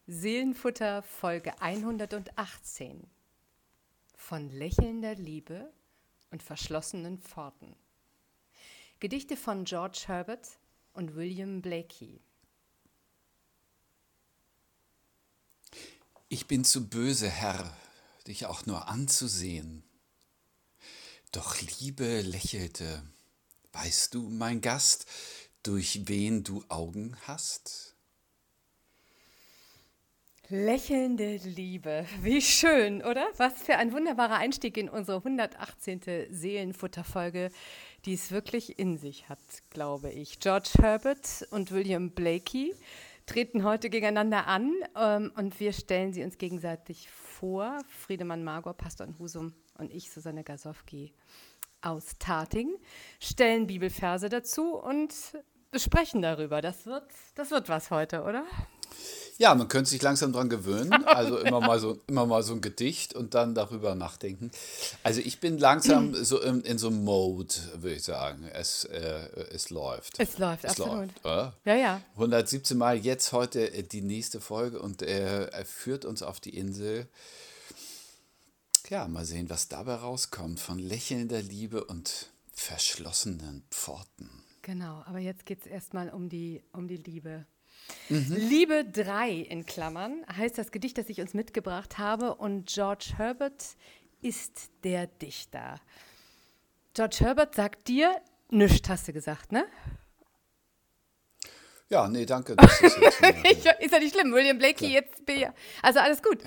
Seelenfutter Folge 118 von lächelnder Liebe und verschlossenen Pforten. Gedichte von George Herbert und William Blakey. Ich bin zu böse, Herr, dich auch nur anzusehen. Doch Liebe lächelte. Weißt du, mein Gast, durch wen du Augen hast? Lächelnde Liebe, wie schön, oder? Was für ein wunderbarer Einstieg in unsere 118. Seelenfutterfolge, die es wirklich in sich hat, glaube ich. George Herbert und William Blakey treten heute gegeneinander an und wir stellen sie uns gegenseitig vor. Friedemann Magor, Pastor in Husum und ich, Susanne Gasowski aus Tating, stellen Bibelverse dazu und sprechen darüber. Das wird was heute, oder? Ja, man könnte sich langsam dran gewöhnen. Also immer mal so ein Gedicht und dann darüber nachdenken. Also ich bin langsam so in so einem Mode, würde ich sagen. Es läuft. Es läuft, Es absolut. läuft, oder? Ja, ja. 117 Mal jetzt heute die nächste Folge und er führt uns auf die Insel. Ja, mal sehen, was dabei rauskommt von lächelnder Liebe und verschlossenen Pforten. Genau, aber jetzt geht es erstmal um die Liebe. Liebe 3 in Klammern heißt das Gedicht, das ich uns mitgebracht habe, und George Herbert ist der Dichter. George Herbert sagt dir, nichts hast du gesagt, ne? Ja, nee, danke. Das ist, Ist ja nicht schlimm, William Blakey, jetzt bin ich, also alles gut.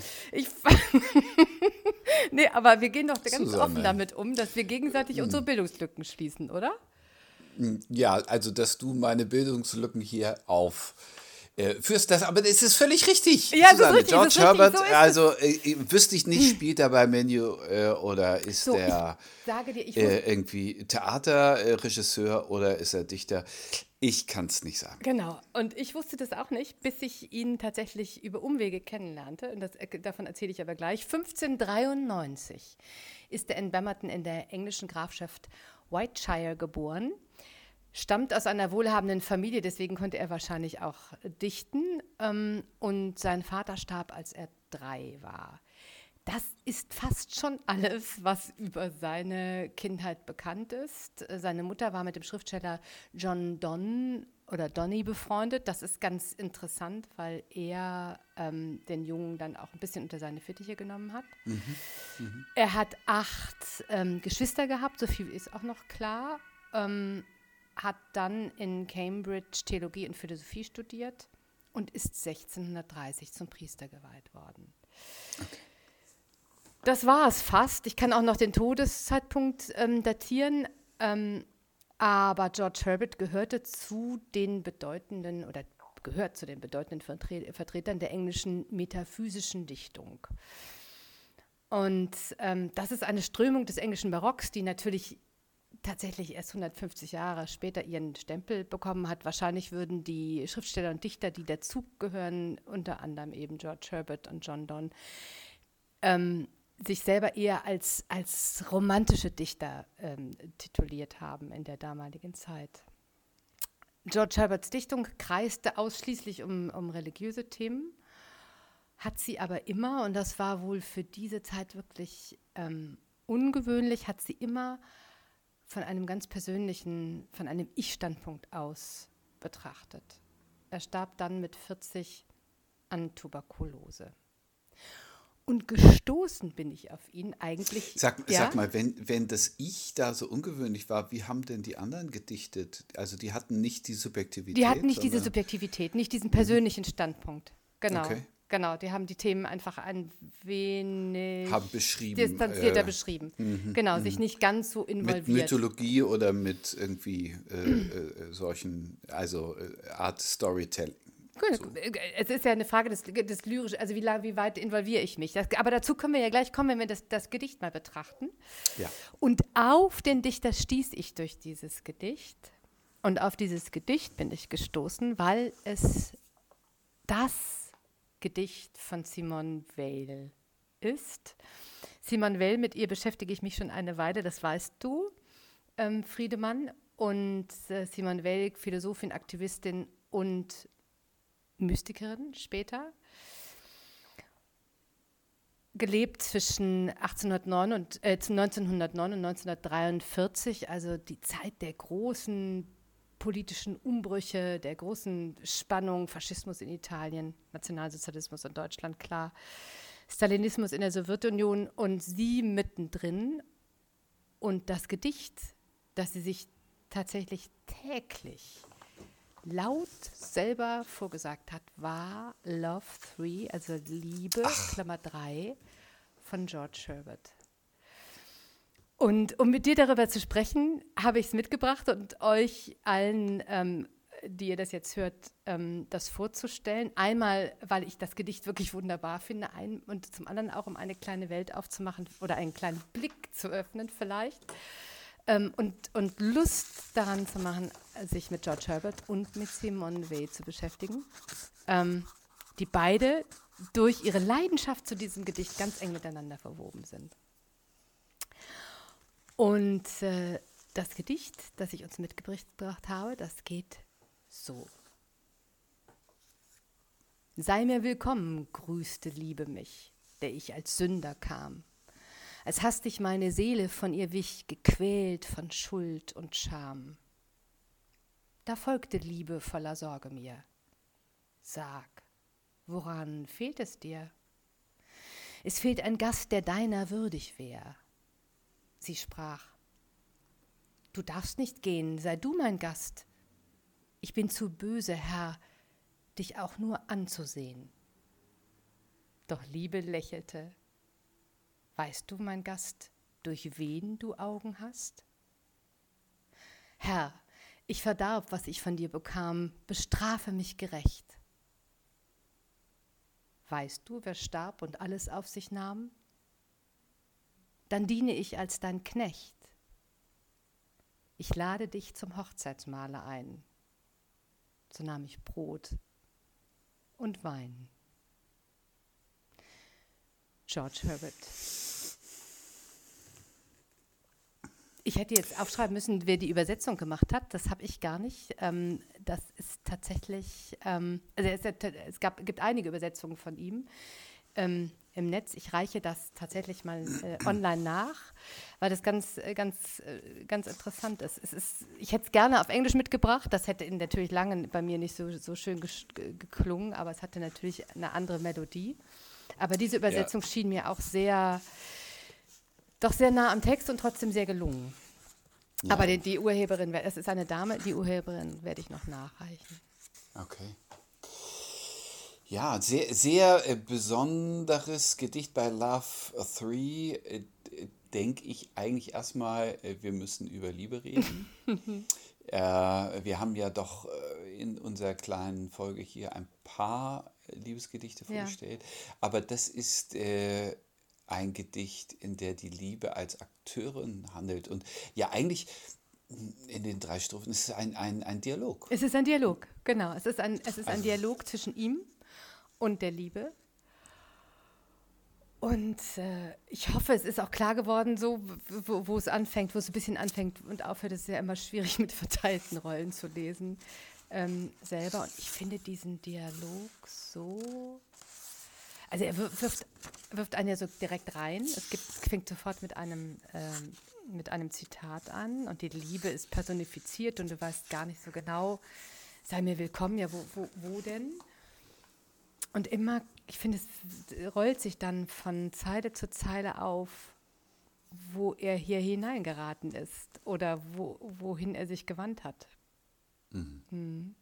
Nee, aber wir gehen doch ganz Susanne. offen damit um, dass wir gegenseitig unsere Bildungslücken schließen, oder? Ja, also dass du meine Bildungslücken hier führst, aber es ist völlig richtig. Ja, Susanne. das ist richtig. George das ist Herbert, richtig, so ist also wüsste ich nicht, spielt er bei Menu oder ist So, er ich sage dir, ich wusste, irgendwie Theaterregisseur oder ist er Dichter? Ich kann es nicht sagen. genau, und ich wusste das auch nicht, bis ich ihn tatsächlich über Umwege kennenlernte. Und davon erzähle ich aber gleich. 1593 ist er in Bemerton in der englischen Grafschaft Whiteshire geboren. Stammt aus einer wohlhabenden Familie, deswegen konnte er wahrscheinlich auch dichten. Und sein Vater starb, als er 3 war. Das ist fast schon alles, was über seine Kindheit bekannt ist. Seine Mutter war mit dem Schriftsteller John Donne befreundet. Das ist ganz interessant, weil er den Jungen dann auch ein bisschen unter seine Fittiche genommen hat. Er hat 8 Geschwister gehabt, so viel ist auch noch klar. Hat dann in Cambridge Theologie und Philosophie studiert und ist 1630 zum Priester geweiht worden. Okay. Das war es fast. Ich kann auch noch den Todeszeitpunkt datieren, aber George Herbert gehört zu den bedeutenden Vertretern der englischen metaphysischen Dichtung. Und das ist eine Strömung des englischen Barocks, die natürlich tatsächlich erst 150 Jahre später ihren Stempel bekommen hat. Wahrscheinlich würden die Schriftsteller und Dichter, die dazugehören, unter anderem eben George Herbert und John Donne, sich selber eher als romantische Dichter tituliert haben in der damaligen Zeit. George Herberts Dichtung kreiste ausschließlich um religiöse Themen, hat sie aber immer, und das war wohl für diese Zeit wirklich ungewöhnlich, hat sie immer von einem ganz persönlichen, von einem Ich-Standpunkt aus betrachtet. Er starb dann mit 40 an Tuberkulose. Und gestoßen bin ich auf ihn eigentlich. Sag mal, wenn das Ich da so ungewöhnlich war, wie haben denn die anderen gedichtet? Also die hatten nicht die Subjektivität. Die hatten nicht diese Subjektivität, nicht diesen persönlichen Standpunkt. Genau. Okay. Genau, die haben die Themen einfach ein wenig distanzierter beschrieben. Genau, sich nicht ganz so involviert. Mit Mythologie oder mit irgendwie solchen, also Art Storytelling. Gut, so. Es ist ja eine Frage des Lyrischen, also wie weit involviere ich mich. Aber dazu können wir ja gleich kommen, wenn wir das Gedicht mal betrachten. Ja. Und auf den Dichter stieß ich durch dieses Gedicht. Und auf dieses Gedicht bin ich gestoßen, weil es das Gedicht von Simone Weil ist. Simone Weil, mit ihr beschäftige ich mich schon eine Weile, das weißt du, Friedemann. Und Simone Weil, Philosophin, Aktivistin und Mystikerin später. gelebt zwischen 1909 und 1943, also die Zeit der großen politischen Umbrüche, der großen Spannung, Faschismus in Italien, Nationalsozialismus in Deutschland, klar, Stalinismus in der Sowjetunion und sie mittendrin. Und das Gedicht, das sie sich tatsächlich täglich laut selber vorgesagt hat, war Love 3, also Liebe, Klammer 3, von George Herbert. Und um mit dir darüber zu sprechen, habe ich es mitgebracht und euch allen, die ihr das jetzt hört, das vorzustellen. Einmal, weil ich das Gedicht wirklich wunderbar finde und zum anderen auch, um eine kleine Welt aufzumachen oder einen kleinen Blick zu öffnen vielleicht. Und Lust daran zu machen, sich mit George Herbert und mit Simone Weil zu beschäftigen, die beide durch ihre Leidenschaft zu diesem Gedicht ganz eng miteinander verwoben sind. Und das Gedicht, das ich uns mitgebracht habe, das geht so. Sei mir willkommen, grüßte Liebe mich, der ich als Sünder kam. Als hastig meine Seele von ihr wich, gequält von Schuld und Scham. Da folgte Liebe voller Sorge mir. Sag, woran fehlt es dir? Es fehlt ein Gast, der deiner würdig wär. Sie sprach, du darfst nicht gehen, sei du mein Gast. Ich bin zu böse, Herr, dich auch nur anzusehen. Doch Liebe lächelte. Weißt du, mein Gast, durch wen du Augen hast? Herr, ich verdarb, was ich von dir bekam, bestrafe mich gerecht. Weißt du, wer starb und alles auf sich nahm? Dann diene ich als dein Knecht. Ich lade dich zum Hochzeitsmahle ein. So nahm ich Brot und Wein. George Herbert. Ich hätte jetzt aufschreiben müssen, wer die Übersetzung gemacht hat. Das habe ich gar nicht. Das ist tatsächlich, gibt einige Übersetzungen von ihm im Netz. Ich reiche das tatsächlich mal online nach, weil das ganz interessant ist. Ich hätte es gerne auf Englisch mitgebracht. Das hätte natürlich lange bei mir nicht so schön geklungen, aber es hatte natürlich eine andere Melodie. Aber diese Übersetzung schien mir auch sehr nah am Text und trotzdem sehr gelungen. Ja. Aber die Urheberin, es ist eine Dame, die Urheberin werde ich noch nachreichen. Okay. Ja, sehr, sehr besonderes Gedicht bei Love 3. Denke ich eigentlich erstmal, wir müssen über Liebe reden. Wir haben ja doch in unserer kleinen Folge hier ein paar Liebesgedichte vorgestellt. Aber das ist ein Gedicht, in der die Liebe als Akteurin handelt. Und ja, eigentlich in den 3 Strophen ist es ein Dialog. Es ist ein Dialog, genau. Es ist ein Dialog zwischen ihm und der Liebe. Und ich hoffe, es ist auch klar geworden, so wo es anfängt, wo es ein bisschen anfängt und aufhört. Es ist ja immer schwierig, mit verteilten Rollen zu lesen selber. Und ich finde diesen Dialog so... Also er wirft einen ja so direkt rein. Fängt sofort mit einem Zitat an und die Liebe ist personifiziert und du weißt gar nicht so genau, sei mir willkommen, ja, wo denn? Und immer, ich finde, es rollt sich dann von Zeile zu Zeile auf, wo er hier hineingeraten ist oder wohin er sich gewandt hat. Mhm.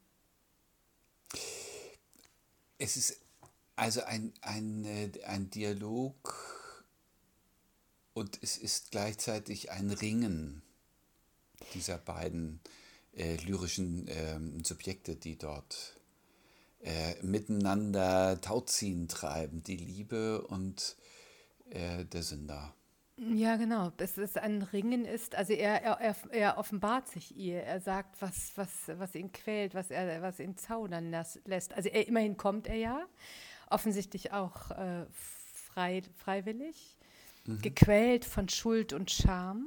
Es ist also ein Dialog und es ist gleichzeitig ein Ringen dieser beiden lyrischen Subjekte, die dort miteinander Tauziehen treiben, die Liebe und der Sünder. Ja, genau. Dass es ein Ringen ist. Also er offenbart sich ihr. Er sagt, was ihn quält, was ihn zaudern lässt. Also immerhin kommt er ja. Offensichtlich auch freiwillig. Gequält von Schuld und Scham.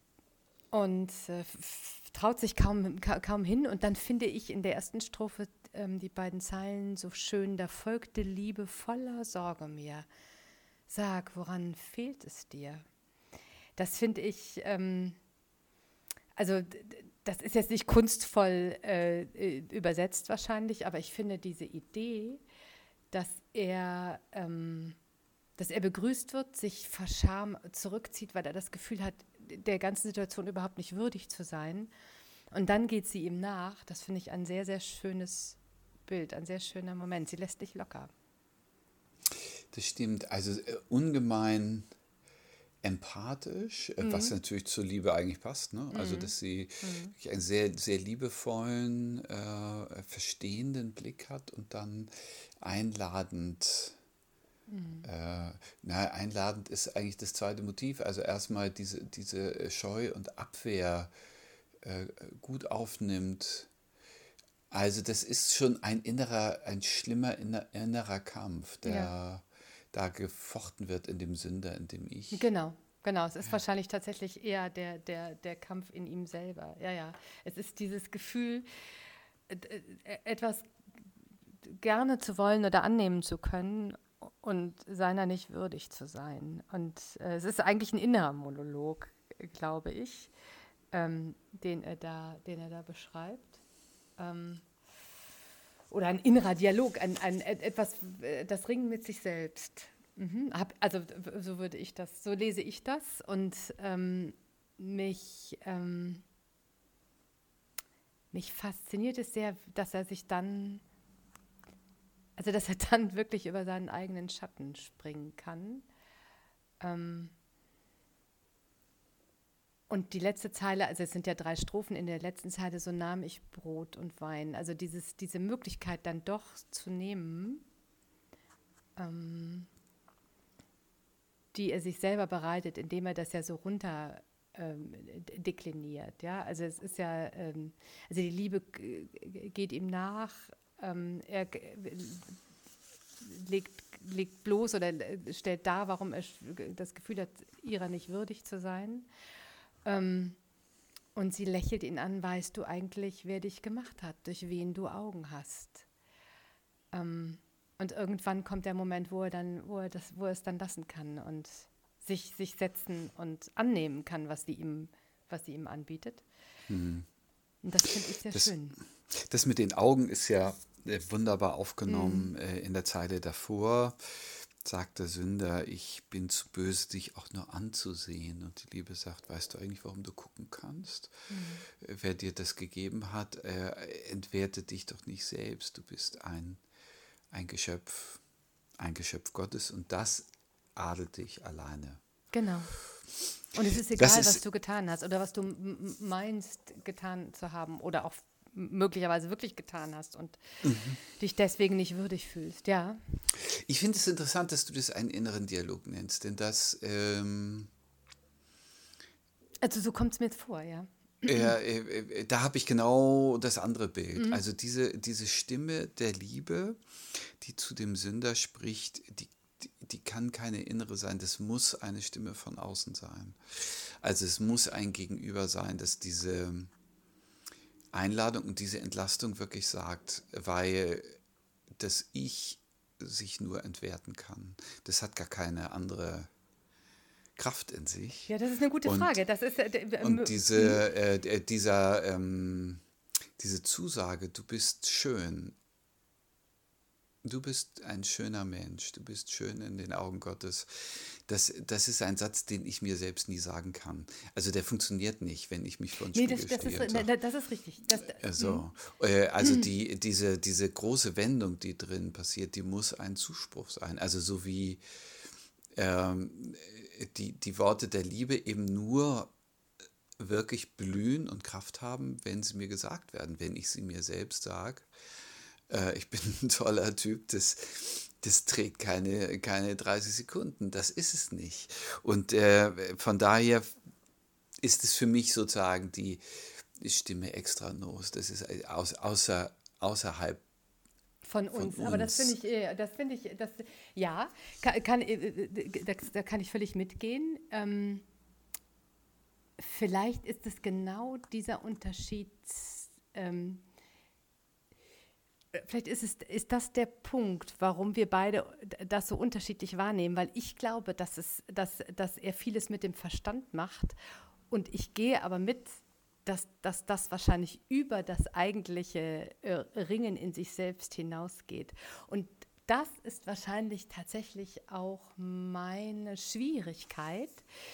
Und traut sich kaum hin. Und dann finde ich in der ersten Strophe die beiden Zeilen so schön: Da folgte Liebe voller Sorge mir. Sag, woran fehlt es dir? Das finde ich, also das ist jetzt nicht kunstvoll übersetzt wahrscheinlich, aber ich finde diese Idee, dass dass er begrüßt wird, sich vor Scham zurückzieht, weil er das Gefühl hat, der ganzen Situation überhaupt nicht würdig zu sein. Und dann geht sie ihm nach. Das finde ich ein sehr, sehr schönes Bild, ein sehr schöner Moment. Sie lässt nicht locker. Das stimmt. Also ungemein empathisch, was natürlich zur Liebe eigentlich passt. Ne? Also, dass sie wirklich einen sehr, sehr liebevollen, verstehenden Blick hat und dann einladend. Einladend ist eigentlich das zweite Motiv. Also erstmal diese Scheu und Abwehr gut aufnimmt. Also das ist schon ein schlimmer innerer Kampf, Ja. der da gefochten wird in dem Sünder, in dem Ich. Genau, genau. Es ist wahrscheinlich tatsächlich eher der Kampf in ihm selber. Ja, ja. Es ist dieses Gefühl, etwas gerne zu wollen oder annehmen zu können und seiner nicht würdig zu sein. Und es ist eigentlich ein innerer Monolog, glaube ich, den er da beschreibt. Oder ein innerer Dialog, etwas, das Ringen mit sich selbst. Also so lese ich das. Und mich fasziniert es sehr, dass er dann wirklich über seinen eigenen Schatten springen kann. Und die letzte Zeile, also es sind ja 3 Strophen, in der letzten Zeile: So nahm ich Brot und Wein. Also diese Möglichkeit dann doch zu nehmen, die er sich selber bereitet, indem er das ja so runter dekliniert. Ja? Also es ist ja, also die Liebe geht ihm nach, er legt bloß oder stellt dar, warum er das Gefühl hat, ihrer nicht würdig zu sein. Und sie lächelt ihn an: Weißt du eigentlich, wer dich gemacht hat, durch wen du Augen hast? Und irgendwann kommt der Moment, wo er es dann lassen kann und sich setzen und annehmen kann, was sie ihm anbietet. Und das finde ich sehr schön. Das mit den Augen ist ja wunderbar aufgenommen in der Zeile davor. Sagt der Sünder: Ich bin zu böse, dich auch nur anzusehen. Und die Liebe sagt: Weißt du eigentlich, warum du gucken kannst? Wer dir das gegeben hat, entwertet dich doch nicht selbst. Du bist ein Geschöpf Gottes, und das adelt dich alleine. Genau. Und es ist egal, was du getan hast oder was du meinst getan zu haben oder auch möglicherweise wirklich getan hast und dich deswegen nicht würdig fühlst. Ja. Ich finde es interessant, dass du das einen inneren Dialog nennst, denn das Also so kommt es mir jetzt vor, ja. da habe ich genau das andere Bild. Also diese Stimme der Liebe, die zu dem Sünder spricht, die kann keine innere sein, das muss eine Stimme von außen sein. Also es muss ein Gegenüber sein, das diese Einladung und diese Entlastung wirklich sagt, weil das Ich sich nur entwerten kann. Das hat gar keine andere Kraft in sich. Ja, das ist eine gute Frage. Das ist, und diese Zusage: Du bist schön, du bist ein schöner Mensch, du bist schön in den Augen Gottes. Das ist ein Satz, den ich mir selbst nie sagen kann. Also der funktioniert nicht, wenn ich mich vor den Spiegel stehe. Das ist richtig. Also diese große Wendung, die drin passiert, die muss ein Zuspruch sein. Also so wie die Worte der Liebe eben nur wirklich blühen und Kraft haben, wenn sie mir gesagt werden, wenn ich sie mir selbst sage. Ich bin ein toller Typ, das trägt keine 30 Sekunden, das ist es nicht. Und von daher ist es für mich sozusagen die Stimme extra nos, das ist außerhalb von uns. Aber da kann ich völlig mitgehen. Vielleicht ist es genau dieser Unterschied, vielleicht ist das der Punkt, warum wir beide das so unterschiedlich wahrnehmen, weil ich glaube, dass er vieles mit dem Verstand macht und ich gehe aber mit, dass das wahrscheinlich über das eigentliche Ringen in sich selbst hinausgeht. Und das ist wahrscheinlich tatsächlich auch meine Schwierigkeit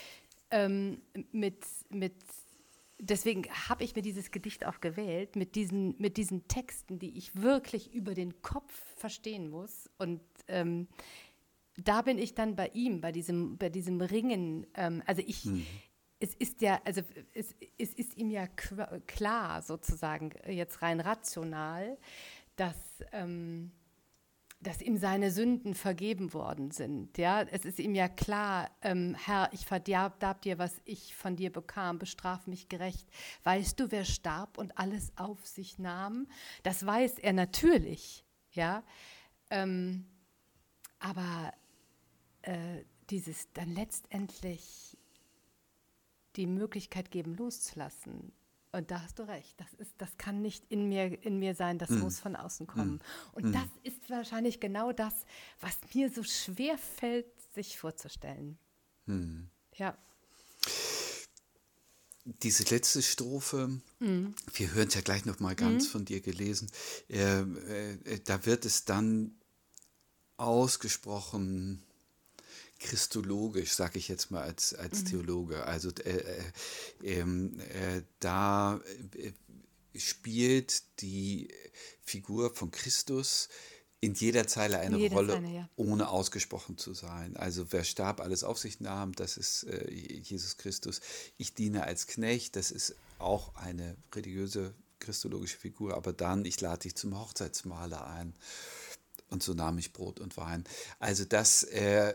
mit deswegen habe ich mir dieses Gedicht auch gewählt, mit diesen Texten, die ich wirklich über den Kopf verstehen muss. Und da bin ich dann bei ihm, bei diesem Ringen. Es ist ja, also es ist ihm ja klar, sozusagen, jetzt rein rational, dass dass ihm seine Sünden vergeben worden sind. Ja? Es ist ihm ja klar, Herr, ich verdarb dir, was ich von dir bekam, bestraf mich gerecht. Weißt du, wer starb und alles auf sich nahm? Das weiß er natürlich, ja. Aber dieses dann letztendlich die Möglichkeit geben, loszulassen. Und da hast du recht, das kann nicht in mir sein, das muss von außen kommen. Und das ist wahrscheinlich genau das, was mir so schwer fällt, sich vorzustellen. Ja. Diese letzte Strophe, wir hören es ja gleich noch mal ganz von dir gelesen, da wird es dann ausgesprochen christologisch, sage ich jetzt mal als Theologe. Also da spielt die Figur von Christus in jeder Zeile eine Rolle, ja. ohne ausgesprochen zu sein. Also wer starb, alles auf sich nahm, das ist Jesus Christus. Ich diene als Knecht, das ist auch eine religiöse christologische Figur. Aber dann, ich lade dich zum Hochzeitsmahle ein. Und so nahm ich Brot und Wein. Also das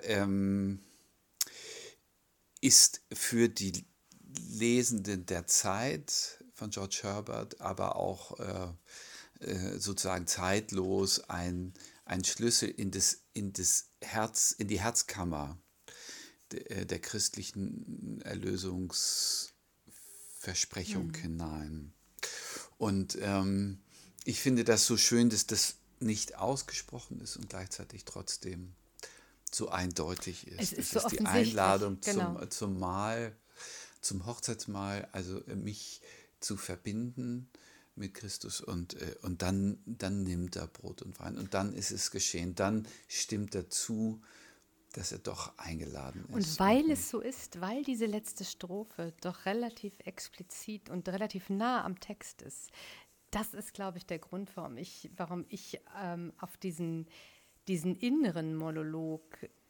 ist für die Lesenden der Zeit von George Herbert, aber auch sozusagen zeitlos ein Schlüssel in die Herzkammer der christlichen Erlösungsversprechung hinein. Und ich finde das so schön, dass das nicht ausgesprochen ist und gleichzeitig trotzdem so eindeutig ist. Es ist das so ist die Einladung genau. zum Mahl, zum Hochzeitsmahl, also mich zu verbinden mit Christus und dann nimmt er Brot und Wein und dann ist es geschehen. Dann stimmt er zu, dass er doch eingeladen ist. Und weil es so ist, weil diese letzte Strophe doch relativ explizit und relativ nah am Text ist, das ist, glaube ich, der Grund, warum ich auf diesen inneren Monolog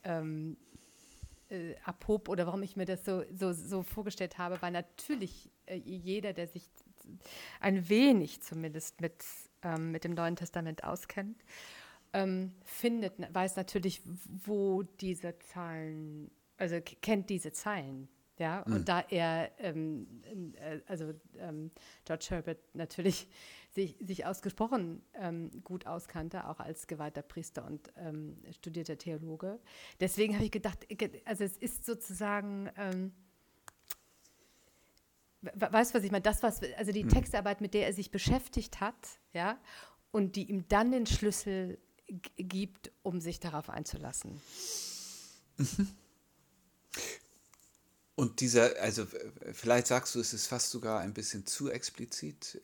abhob oder warum ich mir das so vorgestellt habe, weil natürlich jeder, der sich ein wenig zumindest mit dem Neuen Testament auskennt, weiß natürlich, wo diese Zeilen, also kennt diese Zeilen. Ja, und da er, George Herbert natürlich sich ausgesprochen gut auskannte, auch als geweihter Priester und studierter Theologe. Deswegen habe ich gedacht, also es ist sozusagen, weißt du, was ich meine? Also die Textarbeit, mit der er sich beschäftigt hat, ja, und die ihm dann den Schlüssel gibt, um sich darauf einzulassen. Und also vielleicht sagst du, es ist fast sogar ein bisschen zu explizit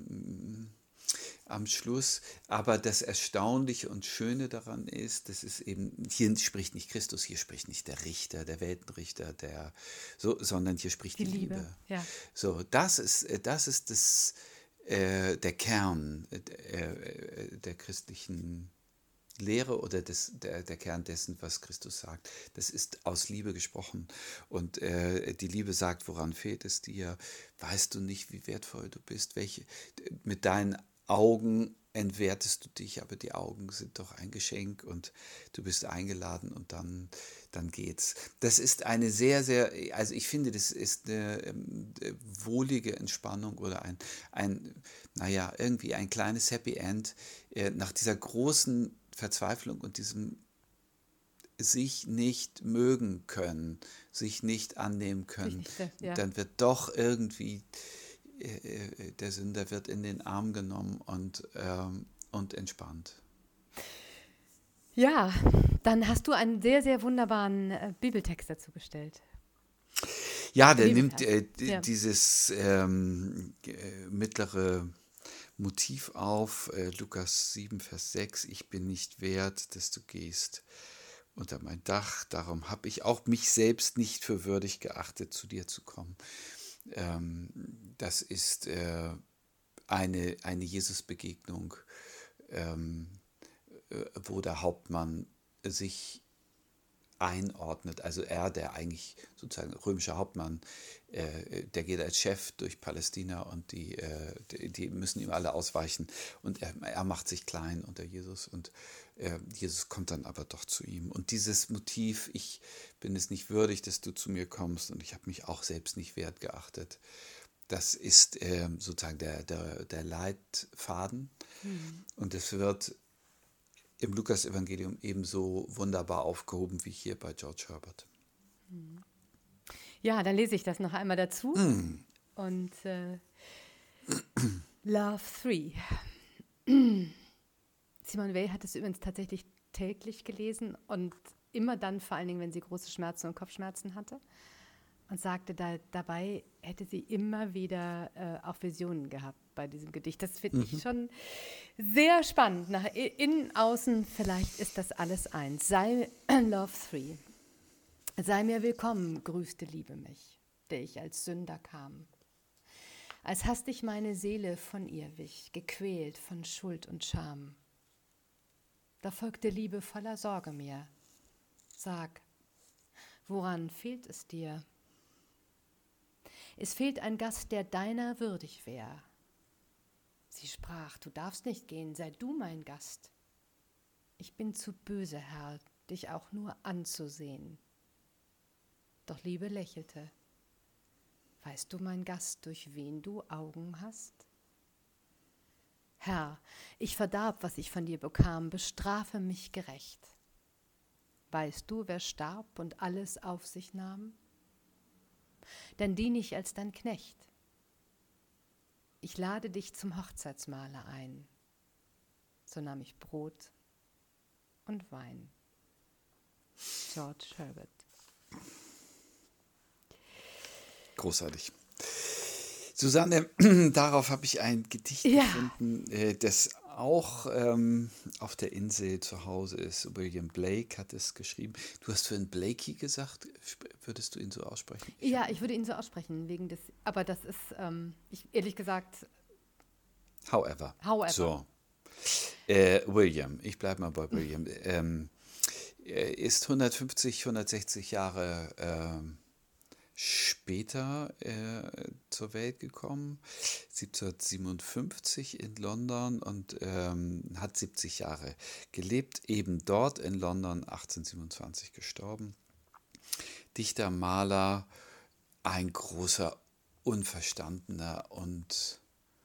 am Schluss, aber das Erstaunliche und Schöne daran ist, das ist eben, hier spricht nicht Christus, hier spricht nicht der Richter, der Weltenrichter, sondern hier spricht die Liebe. Ja. So, das ist der Kern der christlichen Lehre oder der Kern dessen, was Christus sagt. Das ist aus Liebe gesprochen. Und die Liebe sagt, woran fehlt es dir? Weißt du nicht, wie wertvoll du bist? Mit deinen Augen entwertest du dich, aber die Augen sind doch ein Geschenk und du bist eingeladen und dann geht's. Das ist eine sehr, sehr, also ich finde, das ist eine wohlige Entspannung oder irgendwie ein kleines Happy End nach dieser großen Verzweiflung und diesem sich nicht mögen können, sich nicht annehmen können, dann wird doch irgendwie der Sünder wird in den Arm genommen und und entspannt. Ja, dann hast du einen sehr, sehr wunderbaren Bibeltext dazu gestellt. Ja, der nimmt Ja. dieses mittlere Motiv auf, Lukas 7, Vers 6, ich bin nicht wert, dass du gehst unter mein Dach, darum habe ich auch mich selbst nicht für würdig geachtet, zu dir zu kommen. Das ist eine Jesus-Begegnung, wo der Hauptmann sich einordnet, also er, der eigentlich sozusagen römische Hauptmann, der geht als Chef durch Palästina und die müssen ihm alle ausweichen und er macht sich klein unter Jesus und Jesus kommt dann aber doch zu ihm. Und dieses Motiv, ich bin es nicht würdig, dass du zu mir kommst und ich habe mich auch selbst nicht wert geachtet, das ist sozusagen der Leitfaden und es wird im Lukas-Evangelium ebenso wunderbar aufgehoben wie hier bei George Herbert. Ja, dann lese ich das noch einmal dazu. Und Love 3. Simone Weil hat es übrigens tatsächlich täglich gelesen und immer dann, vor allen Dingen, wenn sie große Schmerzen und Kopfschmerzen hatte. Und sagte, dabei hätte sie immer wieder auch Visionen gehabt bei diesem Gedicht. Das finde ich schon sehr spannend. Nach innen, außen, vielleicht ist das alles eins. Love 3. Sei mir willkommen, grüßte Liebe mich, der ich als Sünder kam. Als hastig meine Seele von ihr wich, gequält von Schuld und Scham. Da folgte Liebe voller Sorge mir. Sag, woran fehlt es dir? Es fehlt ein Gast, der deiner würdig wär. Sie sprach, du darfst nicht gehen, sei du mein Gast. Ich bin zu böse, Herr, dich auch nur anzusehen. Doch Liebe lächelte. Weißt du, mein Gast, durch wen du Augen hast? Herr, ich verdarb, was ich von dir bekam, bestrafe mich gerecht. Weißt du, wer starb und alles auf sich nahm? Dann dien ich als dein Knecht. Ich lade dich zum Hochzeitsmahle ein. So nahm ich Brot und Wein. George Herbert. Großartig. Susanne, darauf habe ich ein Gedicht gefunden, das auch auf der Insel zu Hause ist. William Blake hat es geschrieben. Du hast vorhin Blakey gesagt. Würdest du ihn so aussprechen? Ich würde ihn so aussprechen, aber das ist, ehrlich gesagt... However. So. William, ich bleibe mal bei William. Er ist 160 Jahre später zur Welt gekommen, 1757 in London und hat 70 Jahre gelebt, eben dort in London, 1827 gestorben. Dichter, Maler, ein großer, unverstandener und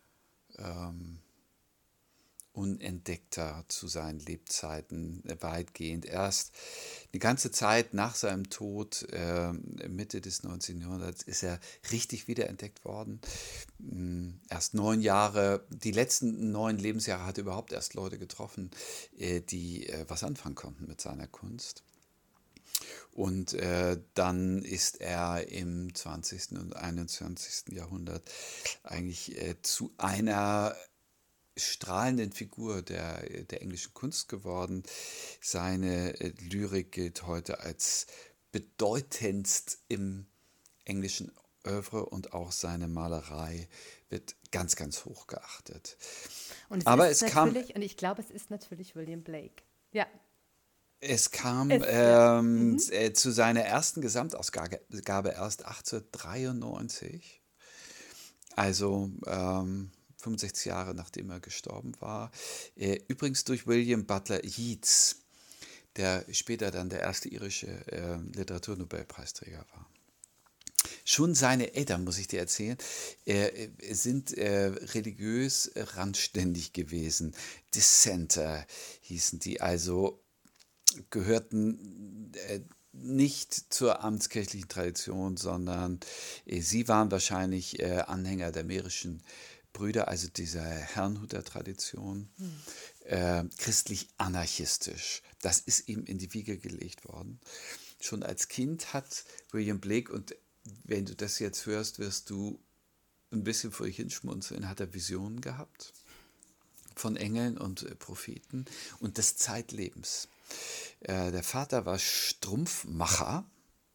unentdeckter zu seinen Lebzeiten, weitgehend. Erst eine ganze Zeit nach seinem Tod, Mitte des 19. Jahrhunderts, ist er richtig wiederentdeckt worden. Erst 9 Jahre, die letzten 9 Lebensjahre hat er überhaupt erst Leute getroffen, die was anfangen konnten mit seiner Kunst. Und dann ist er im 20. und 21. Jahrhundert eigentlich zu einer strahlenden Figur der englischen Kunst geworden. Seine Lyrik gilt heute als bedeutendst im englischen Oeuvre und auch seine Malerei wird ganz, ganz hoch geachtet. Und ich glaube, es ist natürlich William Blake. Ja. Es kam zu seiner ersten Gesamtausgabe erst 1893. Also 65 Jahre nachdem er gestorben war. Übrigens durch William Butler Yeats, der später dann der erste irische Literaturnobelpreisträger war. Schon seine Eltern, muss ich dir erzählen, sind religiös randständig gewesen. Dissenter hießen die, also gehörten nicht zur amtskirchlichen Tradition, sondern sie waren wahrscheinlich Anhänger der mährischen Brüder, also dieser Herrnhuter-Tradition, christlich-anarchistisch. Das ist ihm in die Wiege gelegt worden. Schon als Kind hat William Blake, und wenn du das jetzt hörst, wirst du ein bisschen vor dich hinschmunzeln, hat er Visionen gehabt von Engeln und Propheten und des Zeitlebens. Der Vater war Strumpfmacher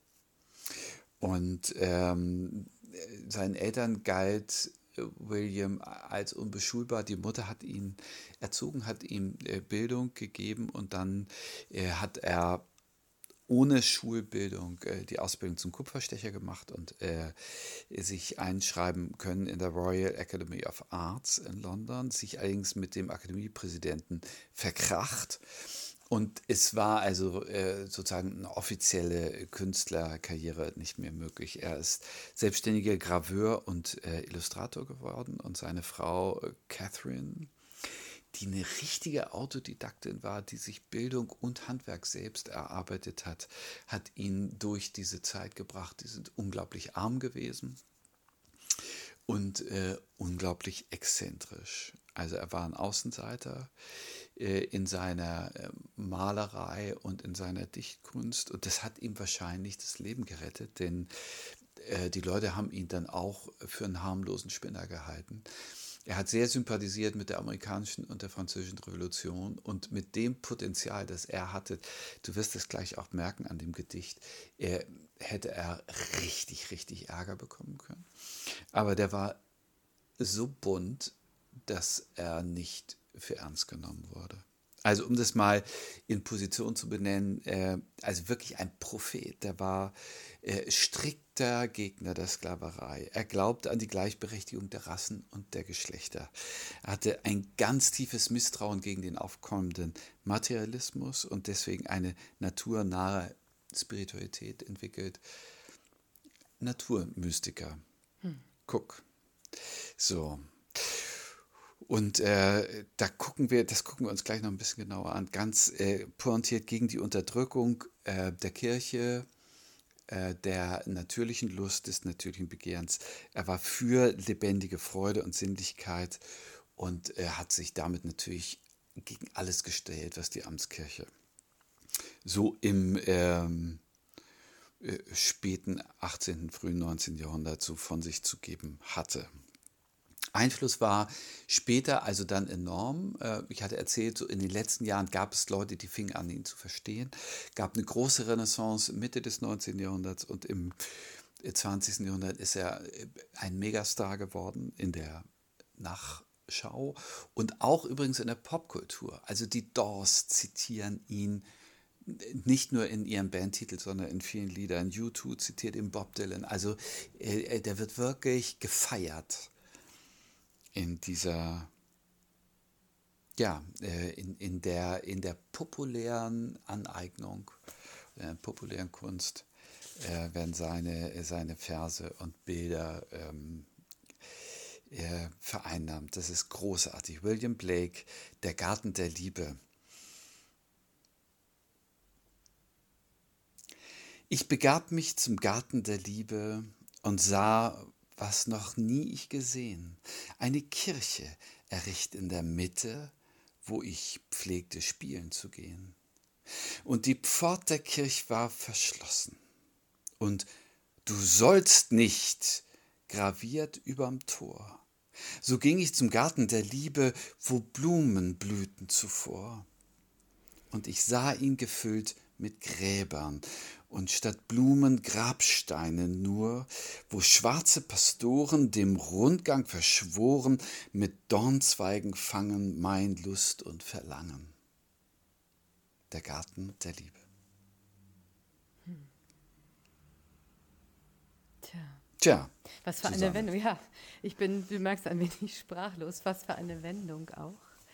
und seinen Eltern galt William als unbeschulbar. Die Mutter hat ihn erzogen, hat ihm Bildung gegeben und dann hat er ohne Schulbildung die Ausbildung zum Kupferstecher gemacht und sich einschreiben können in der Royal Academy of Arts in London, sich allerdings mit dem Akademiepräsidenten verkracht. Und es war also sozusagen eine offizielle Künstlerkarriere nicht mehr möglich. Er ist selbstständiger Graveur und Illustrator geworden und seine Frau Catherine, die eine richtige Autodidaktin war, die sich Bildung und Handwerk selbst erarbeitet hat, hat ihn durch diese Zeit gebracht. Die sind unglaublich arm gewesen und unglaublich exzentrisch. Also er war ein Außenseiter in seiner Malerei und in seiner Dichtkunst und das hat ihm wahrscheinlich das Leben gerettet, denn die Leute haben ihn dann auch für einen harmlosen Spinner gehalten. Er hat sehr sympathisiert mit der amerikanischen und der französischen Revolution und mit dem Potenzial, das er hatte. Du wirst es gleich auch merken an dem Gedicht. Hätte er richtig, richtig Ärger bekommen können. Aber der war so bunt, dass er nicht für ernst genommen wurde. Also um das mal in Position zu benennen, also wirklich ein Prophet, der war strikter Gegner der Sklaverei. Er glaubte an die Gleichberechtigung der Rassen und der Geschlechter. Er hatte ein ganz tiefes Misstrauen gegen den aufkommenden Materialismus und deswegen eine naturnahe Spiritualität entwickelt. Naturmystiker. Guck. So. Und das gucken wir uns gleich noch ein bisschen genauer an. Ganz pointiert gegen die Unterdrückung der Kirche, der natürlichen Lust, des natürlichen Begehrens. Er war für lebendige Freude und Sinnlichkeit und er hat sich damit natürlich gegen alles gestellt, was die Amtskirche so im späten 18., frühen 19. Jahrhundert so von sich zu geben hatte. Einfluss war später also dann enorm. Ich hatte erzählt, so in den letzten Jahren gab es Leute, die fingen an, ihn zu verstehen. Es gab eine große Renaissance Mitte des 19. Jahrhunderts und im 20. Jahrhundert ist er ein Megastar geworden in der Nachschau und auch übrigens in der Popkultur. Also die Doors zitieren ihn nicht nur in ihrem Bandtitel, sondern in vielen Liedern. U2 zitiert ihn, Bob Dylan. Also der wird wirklich gefeiert in dieser, ja, in der populären Aneignung, populären Kunst werden seine Verse und Bilder vereinnahmt. Das ist großartig. William Blake, Der Garten der Liebe. Ich begab mich zum Garten der Liebe und sah, was noch nie ich gesehen, eine Kirche erricht in der Mitte, wo ich pflegte spielen zu gehen. Und die Pfort der Kirch war verschlossen. Und du sollst nicht, graviert überm Tor. So ging ich zum Garten der Liebe, wo Blumen blühten zuvor. Und ich sah ihn gefüllt mit Gräbern und statt Blumen Grabsteine nur, wo schwarze Pastoren dem Rundgang verschworen, mit Dornzweigen fangen mein Lust und Verlangen. Der Garten der Liebe. Tja. Was für eine Wendung, ja. Du merkst, ein wenig sprachlos. Was für eine Wendung auch.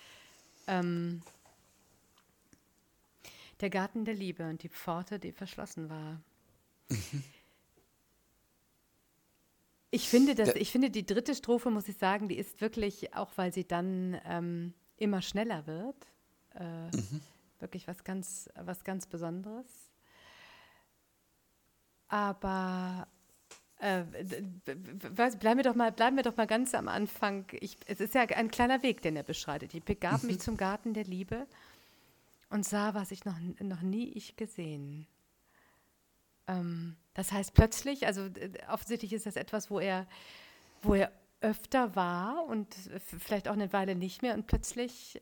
Der Garten der Liebe und die Pforte, die verschlossen war. Ich finde die dritte Strophe, muss ich sagen, die ist wirklich, auch weil sie dann immer schneller wird, wirklich was ganz Besonderes. Aber Bleiben wir doch mal ganz am Anfang. Es ist ja ein kleiner Weg, den er beschreitet. Ich begab mich zum Garten der Liebe und sah, was ich noch nie ich gesehen. Das heißt plötzlich, also offensichtlich ist das etwas, wo er öfter war und vielleicht auch eine Weile nicht mehr und plötzlich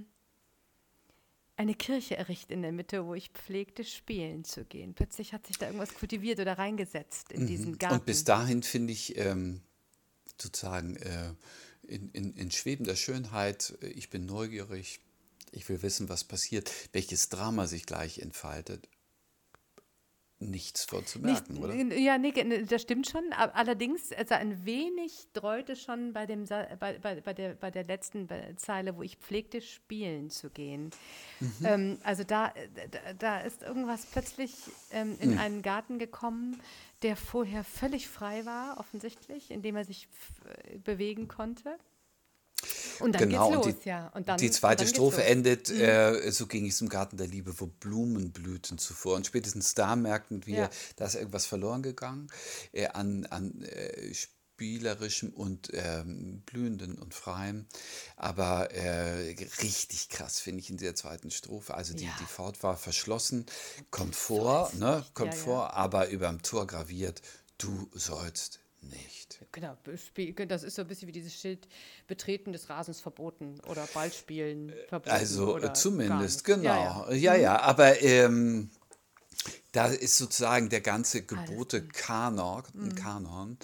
eine Kirche errichtet in der Mitte, wo ich pflegte, spielen zu gehen. Plötzlich hat sich da irgendwas kultiviert oder reingesetzt in diesen Garten. Und bis dahin finde ich sozusagen in schwebender Schönheit, ich bin neugierig, ich will wissen, was passiert, welches Drama sich gleich entfaltet. Nichts vorzumerken, oder? Ja, nee, das stimmt schon. Allerdings, also ein wenig dreute schon bei der letzten Zeile, wo ich pflegte, spielen zu gehen. Also da ist irgendwas plötzlich in einen Garten gekommen, der vorher völlig frei war, offensichtlich, in dem er sich bewegen konnte. Und dann Genau, geht's und los, ja. Und dann, die zweite und dann Strophe geht's los. endet, so ging ich zum Garten der Liebe, wo Blumen blühten zuvor. Und spätestens da merkten wir, Ja. da ist irgendwas verloren gegangen an spielerischem und blühenden und freiem. Aber richtig krass finde ich in der zweiten Strophe. Also die Pforte war verschlossen, kommt vor, aber überm Tor graviert, du sollst nicht. Genau, das ist so ein bisschen wie dieses Schild, Betreten des Rasens verboten oder Ballspielen verboten. Also oder zumindest, gar nicht. genau. Ja, aber da ist sozusagen der ganze Gebote-Kanon,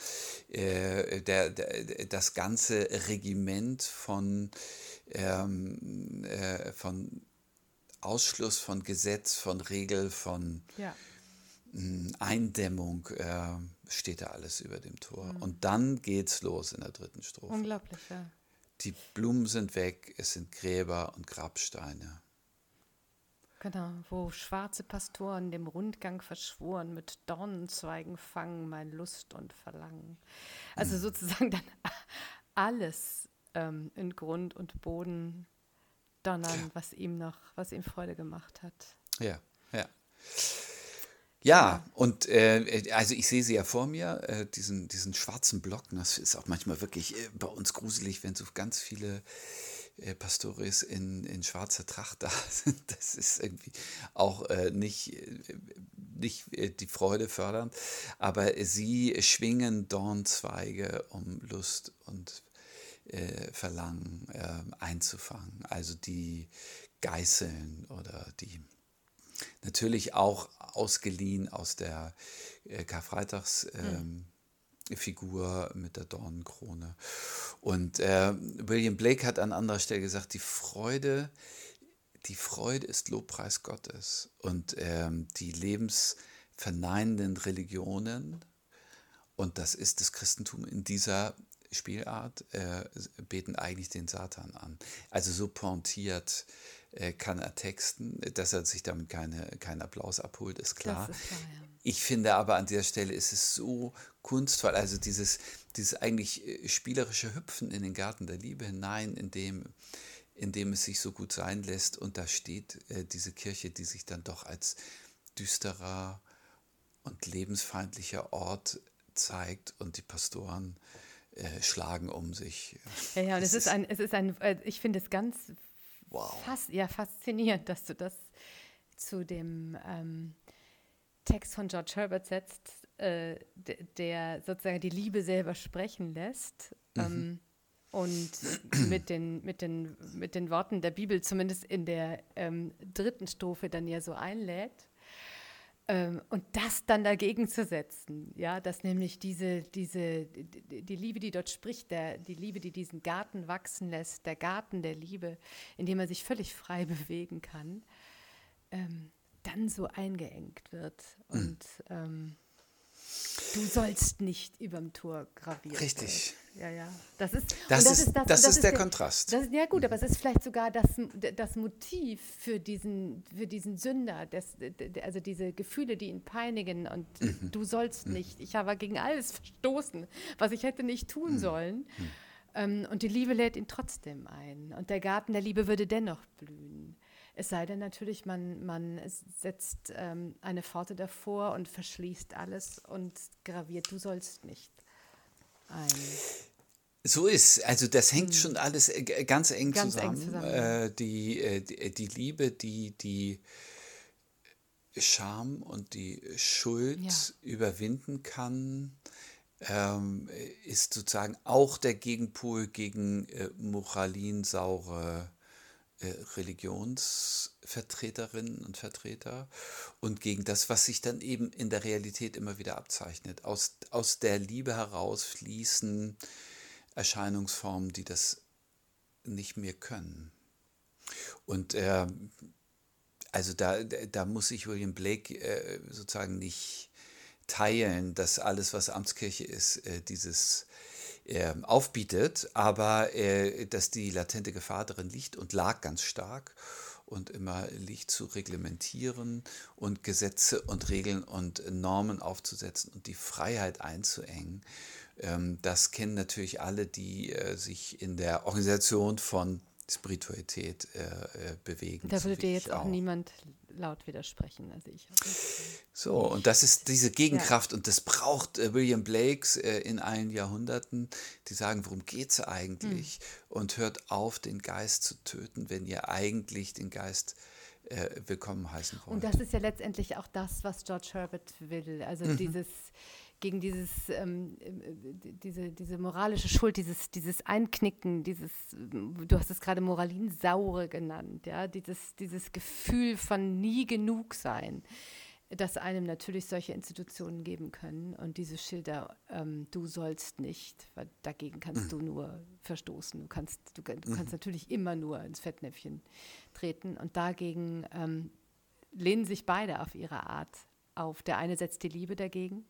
das ganze Regiment von Ausschluss, von Gesetz, von Regel, von Eindämmung steht da alles über dem Tor. Und dann geht's los in der dritten Strophe. Unglaublich, ja. Die Blumen sind weg, es sind Gräber und Grabsteine. Genau, wo schwarze Pastoren dem Rundgang verschworen, mit Dornenzweigen fangen mein Lust und Verlangen. Also sozusagen dann alles in Grund und Boden donnern, was ihm Freude gemacht hat. Ja. Ja, und also ich sehe sie ja vor mir, diesen schwarzen Block. Das ist auch manchmal wirklich bei uns gruselig, wenn so ganz viele Pastores in schwarzer Tracht da sind. Das ist irgendwie auch nicht die Freude fördernd. Aber sie schwingen Dornzweige, um Lust und Verlangen einzufangen. Also die Geißeln oder die natürlich auch ausgeliehen aus der Karfreitagsfigur mit der Dornenkrone. Und William Blake hat an anderer Stelle gesagt, die Freude ist Lobpreis Gottes. Und die lebensverneinenden Religionen, und das ist das Christentum in dieser Spielart, beten eigentlich den Satan an. Also so pointiert kann er texten, dass er sich damit keinen Applaus abholt, ist klar. Das ist klar, ja. Ich finde aber an der Stelle ist es so kunstvoll, also dieses eigentlich spielerische Hüpfen in den Garten der Liebe hinein, in dem es sich so gut sein lässt, und da steht diese Kirche, die sich dann doch als düsterer und lebensfeindlicher Ort zeigt, und die Pastoren schlagen um sich. Ja, und ich finde es ganz faszinierend, dass du das zu dem Text von George Herbert setzt, der sozusagen die Liebe selber sprechen lässt und mit den Worten der Bibel zumindest in der dritten Strophe dann ja so einlädt. Und das dann dagegen zu setzen, ja, dass nämlich die Liebe, die dort spricht, die Liebe, die diesen Garten wachsen lässt, der Garten der Liebe, in dem er sich völlig frei bewegen kann, dann so eingeengt wird. Und du sollst nicht überm Tor gravieren. Richtig. Ja. Das ist der Kontrast. Ja gut, aber es ist vielleicht sogar das Motiv für diesen Sünder, also diese Gefühle, die ihn peinigen, und du sollst nicht. Ich habe gegen alles verstoßen, was ich hätte nicht tun sollen. Und die Liebe lädt ihn trotzdem ein. Und der Garten der Liebe würde dennoch blühen. Es sei denn natürlich, man setzt eine Pforte davor und verschließt alles und graviert, du sollst nicht ein. So ist, also das hängt schon alles ganz eng Ganz eng zusammen. zusammen, ja. Die Liebe, die Scham und die Schuld Ja. überwinden kann, ist sozusagen auch der Gegenpol gegen moralinsaure Religionsvertreterinnen und Vertreter und gegen das, was sich dann eben in der Realität immer wieder abzeichnet. Aus der Liebe heraus fließen Erscheinungsformen, die das nicht mehr können. Und also da muss ich William Blake sozusagen nicht teilen, dass alles, was Amtskirche ist, dieses aufbietet, aber dass die latente Gefahr darin liegt und lag ganz stark und immer liegt zu reglementieren und Gesetze und Regeln und Normen aufzusetzen und die Freiheit einzuengen. Das kennen natürlich alle, die sich in der Organisation von Spiritualität bewegen. Da so würde wie dir ich jetzt auch niemand laut widersprechen. Also ich auch nicht. So, und das ist diese Gegenkraft und das braucht William Blakes in allen Jahrhunderten, die sagen, worum geht es eigentlich? Und hört auf, den Geist zu töten, wenn ihr eigentlich den Geist willkommen heißen wollt. Und das ist ja letztendlich auch das, was George Herbert will. Also gegen diese moralische Schuld, dieses Einknicken, du hast es gerade Moralinsaure genannt, ja, dieses Gefühl von nie genug sein, das einem natürlich solche Institutionen geben können. Und diese Schilder, du sollst nicht, weil dagegen kannst du nur verstoßen. Du kannst natürlich immer nur ins Fettnäpfchen treten. Und dagegen lehnen sich beide auf ihre Art auf. Der eine setzt die Liebe dagegen.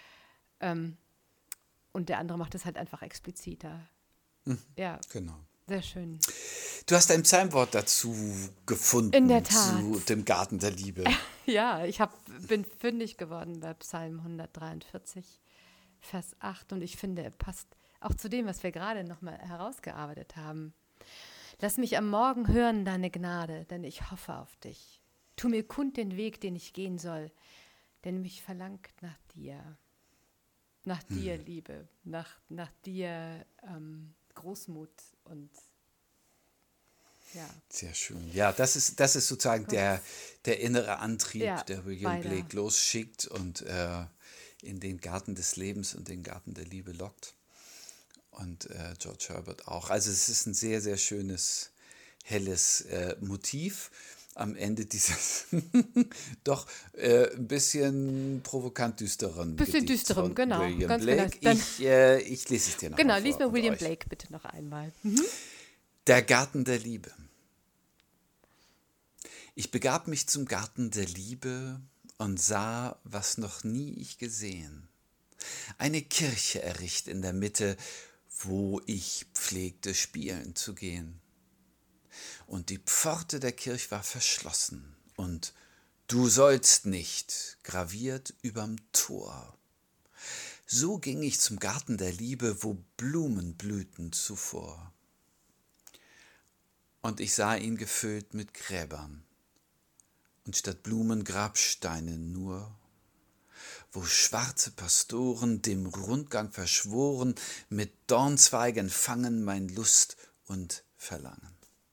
Und der andere macht es halt einfach expliziter. Ja, genau. sehr schön. Du hast ein Psalmwort dazu gefunden, In der Tat. zu dem Garten der Liebe. Ja, bin fündig geworden bei Psalm 143, Vers 8. Und ich finde, er passt auch zu dem, was wir gerade nochmal herausgearbeitet haben. Lass mich am Morgen hören deine Gnade, denn ich hoffe auf dich. Tu mir kund den Weg, den ich gehen soll, denn mich verlangt nach dir. Nach dir, Liebe, nach dir Großmut und ja. Sehr schön. Ja, das ist sozusagen der innere Antrieb, der William Blake losschickt und in den Garten des Lebens und den Garten der Liebe lockt. Und George Herbert auch. Also es ist ein sehr, sehr schönes, helles Motiv. Am Ende dieses doch ein bisschen provokant düsteren Gedichts von genau. William Ganz Blake. genau. Ich lese es dir noch Genau, mal vor. lies mir William euch. Blake bitte noch einmal. Der Garten der Liebe. Ich begab mich zum Garten der Liebe und sah, was noch nie ich gesehen. Eine Kirche erricht in der Mitte, wo ich pflegte, spielen zu gehen. Und die Pforte der Kirche war verschlossen und du sollst nicht, graviert überm Tor. So ging ich zum Garten der Liebe, wo Blumen blühten zuvor. Und ich sah ihn gefüllt mit Gräbern und statt Blumen Grabsteine nur, wo schwarze Pastoren dem Rundgang verschworen, mit Dornzweigen fangen mein Lust und Verlangen.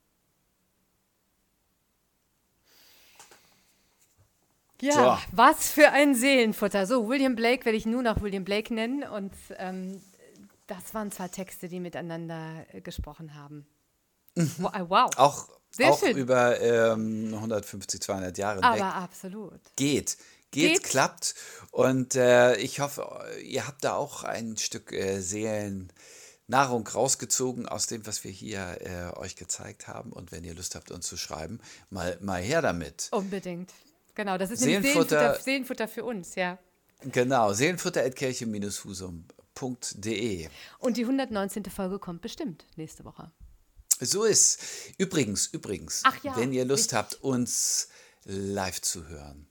Ja, was für ein Seelenfutter. So, William Blake werde ich nur noch William Blake nennen. Und das waren zwei Texte, die miteinander gesprochen haben. Wow. Auch schön. über 150, 200 Jahre Aber weg. absolut. Geht, klappt. Und ich hoffe, ihr habt da auch ein Stück Seelennahrung rausgezogen aus dem, was wir hier euch gezeigt haben. Und wenn ihr Lust habt, uns zu schreiben, mal her damit. Unbedingt. Genau, das ist Seelenfutter für uns, ja. Genau, seelenfutter@kirche-husum.de. Und die 119. Folge kommt bestimmt nächste Woche. So ist. Übrigens, Ach ja, wenn ihr Lust habt, uns live zu hören,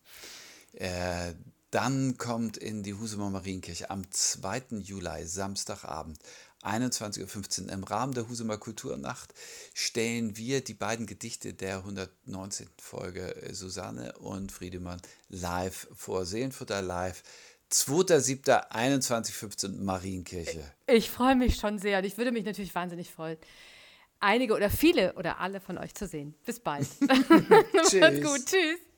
dann kommt in die Husumer Marienkirche am 2. Juli, Samstagabend, 21:15 Uhr. Im Rahmen der Husumer Kulturnacht stellen wir die beiden Gedichte der 119. Folge Susanne und Friedemann live vor. Seelenfutter live, 2.7.21:15 Marienkirche. Ich freue mich schon sehr und ich würde mich natürlich wahnsinnig freuen, einige oder viele oder alle von euch zu sehen. Bis bald. Macht's gut. Tschüss.